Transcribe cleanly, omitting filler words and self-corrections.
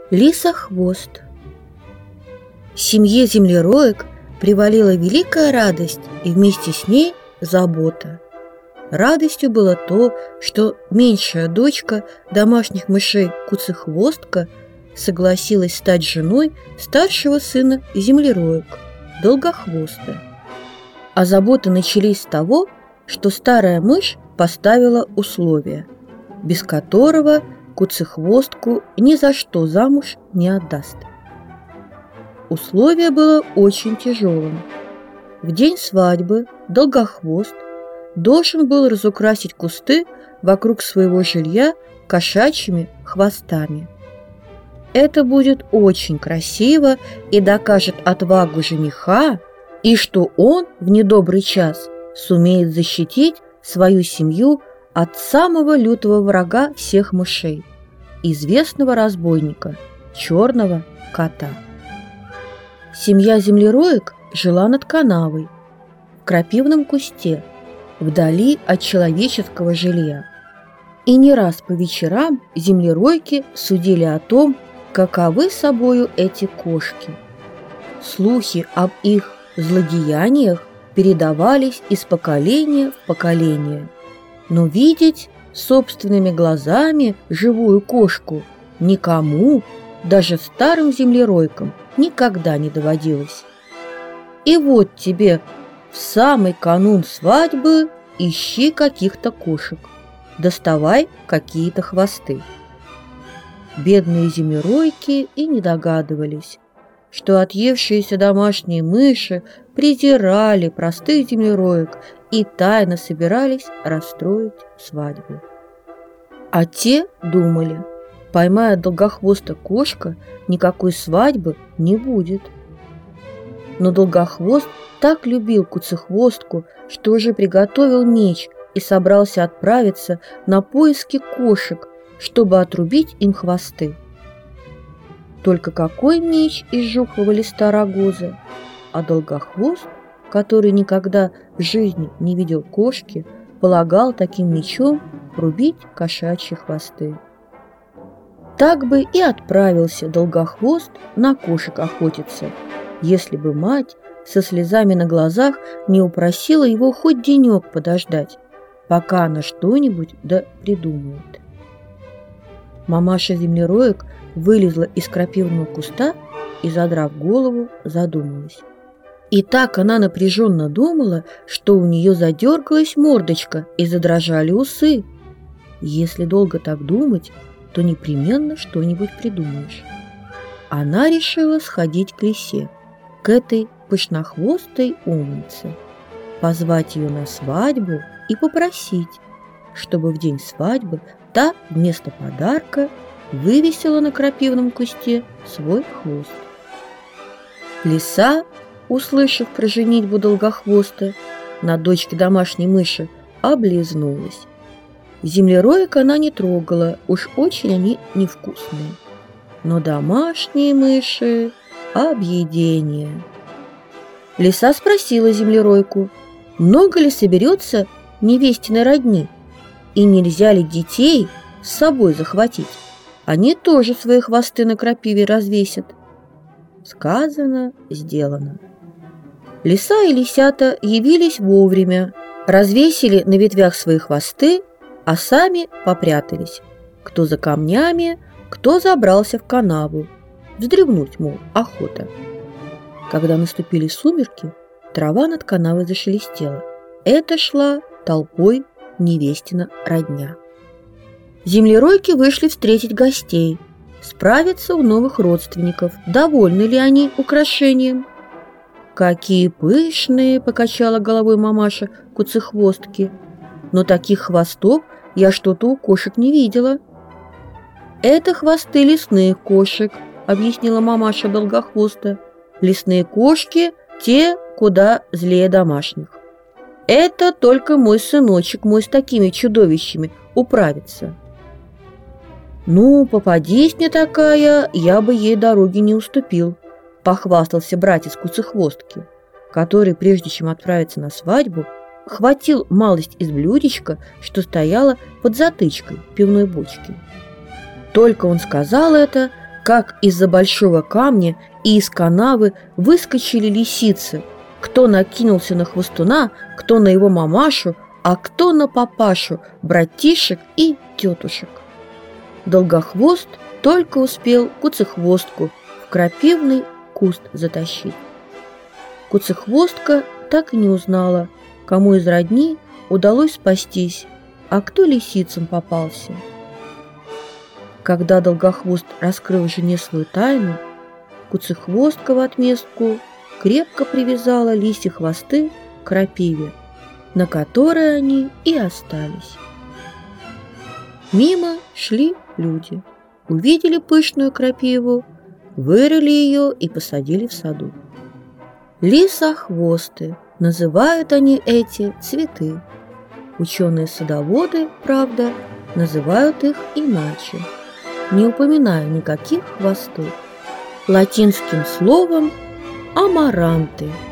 Лисохвост. Семье землероек привалила великая радость и вместе с ней забота. Радостью было то, что меньшая дочка домашних мышей Куцехвостка согласилась стать женой старшего сына землероек Долгохвоста. А заботы начались с того, что старая мышь поставила условие, без которого Куцехвостку ни за что замуж не отдаст. Условие было очень тяжелым. В день свадьбы Долгохвост должен был разукрасить кусты вокруг своего жилья кошачьими хвостами. Это будет очень красиво и докажет отвагу жениха, и что он в недобрый час сумеет защитить свою семью от самого лютого врага всех мышей, известного разбойника, черного кота. Семья землероек жила над канавой, в крапивном кусте, вдали от человеческого жилья. И не раз по вечерам землеройки судили о том, каковы собою эти кошки. Слухи об их злодеяниях передавались из поколения в поколение. Но видеть собственными глазами живую кошку никому, даже старым землеройкам, никогда не доводилось. И вот тебе в самый канун свадьбы ищи каких-то кошек, доставай какие-то хвосты. Бедные землеройки и не догадывались, что отъевшиеся домашние мыши презирали простых землероек и тайно собирались расстроить свадьбу. А те думали, поймая Долгохвоста кошка, никакой свадьбы не будет. Но Долгохвост так любил Куцехвостку, что уже приготовил меч и собрался отправиться на поиски кошек, чтобы отрубить им хвосты. Только какой меч из жухлого листа рогоза? А Долгохвост, который никогда в жизни не видел кошки, полагал таким мечом рубить кошачьи хвосты. Так бы и отправился Долгохвост на кошек охотиться, если бы мать со слезами на глазах не упросила его хоть денек подождать, пока она что-нибудь да придумает. Мамаша землероек вылезла из крапивного куста и, задрав голову, задумалась. И так она напряженно думала, что у нее задергалась мордочка и задрожали усы. Если долго так думать, то непременно что-нибудь придумаешь. Она решила сходить к лисе, к этой пышнохвостой умнице, позвать ее на свадьбу и попросить, чтобы в день свадьбы та вместо подарка вывесила на крапивном кусте свой хвост. Лиса, услышав про женитьбу Долгохвоста на дочке домашней мыши, облизнулась. Землероек она не трогала, уж очень они невкусные. Но домашние мыши – объедение. Лиса спросила землеройку, много ли соберется невестиной родни, и нельзя ли детей с собой захватить. Они тоже свои хвосты на крапиве развесят. Сказано, сделано. Лиса и лисята явились вовремя, развесили на ветвях свои хвосты, а сами попрятались, кто за камнями, кто забрался в канаву, вздремнуть, мол, охота. Когда наступили сумерки, трава над канавой зашелестела. Это шла толпой невестина родня. Землеройки вышли встретить гостей, справиться у новых родственников, довольны ли они украшением. «Какие пышные!» – покачала головой мамаша Куцехвостки. «Но таких хвостов я что-то у кошек не видела». «Это хвосты лесных кошек», – объяснила мамаша Долгохвоста. «Лесные кошки – те, куда злее домашних. Это только мой сыночек мой с такими чудовищами управится». «Ну, попадись мне такая, я бы ей дороги не уступил», – похвастался братец Куцехвостки, который, прежде чем отправиться на свадьбу, хватил малость из блюдечка, что стояло под затычкой пивной бочки. Только он сказал это, как из-за большого камня и из канавы выскочили лисицы. Кто накинулся на хвостуна, кто на его мамашу, а кто на папашу, братишек и тетушек. Долгохвост только успел Куцехвостку в крапивный куст затащить. Куцехвостка так и не узнала, кому из родни удалось спастись, а кто лисицам попался. Когда Долгохвост раскрыл жене свою тайну, Куцехвостка в отместку крепко привязала лисьи хвосты к крапиве, на которой они и остались. Мимо шли люди, увидели пышную крапиву, вырыли ее и посадили в саду. Лисохвосты, называют они эти цветы. Ученые-садоводы, правда, называют их иначе, не упоминая никаких хвостов. Латинским словом амаранты.